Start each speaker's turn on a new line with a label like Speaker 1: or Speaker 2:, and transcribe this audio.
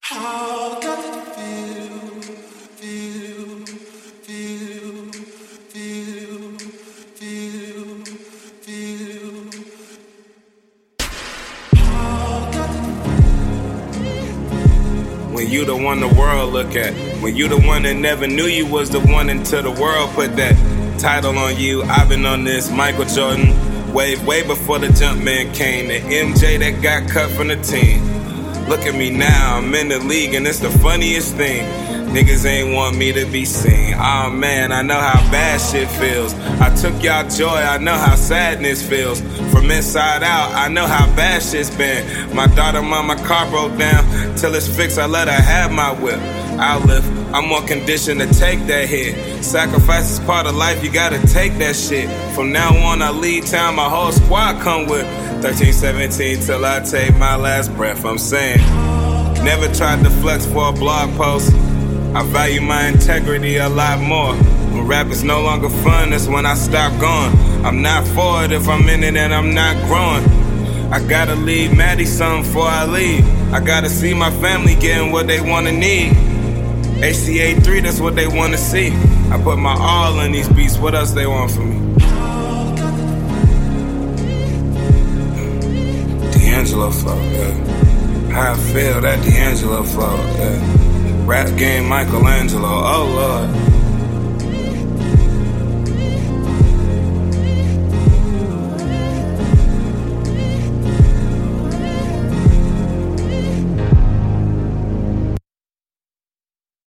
Speaker 1: How got to feel, feel, feel, feel, feel, feel. How got to
Speaker 2: When you the one the world look at, when you the one that never knew you was the one until the world put that title on you. I've been on this Michael Jordan wave way before the Jumpman came. The MJ that got cut from the team. Look at me now, I'm in the league and it's the funniest thing. Niggas ain't want me to be seen. Oh man, I know how bad shit feels. I took y'all joy, I know how sadness feels. From inside out, I know how bad shit's been. My daughter mama car broke down. Till it's fixed, I let her have my whip. I'll live, I'm more conditioned to take that hit. Sacrifice is part of life, you gotta take that shit. From now on, I lead town, my whole squad come with 13, 17 till I take my last breath. I'm saying, never tried to flex for a blog post. I value my integrity a lot more. When rap is no longer fun, that's when I stop going. I'm not for it if I'm in it and I'm not growing. I gotta leave Maddie something before I leave. I gotta see my family getting what they wanna need. HCA3, that's what they wanna see. I put my all in these beats, what else they want from me? D'Angelo flow, yeah. How I feel, that D'Angelo flow, yeah. Rap game Michelangelo, oh Lord.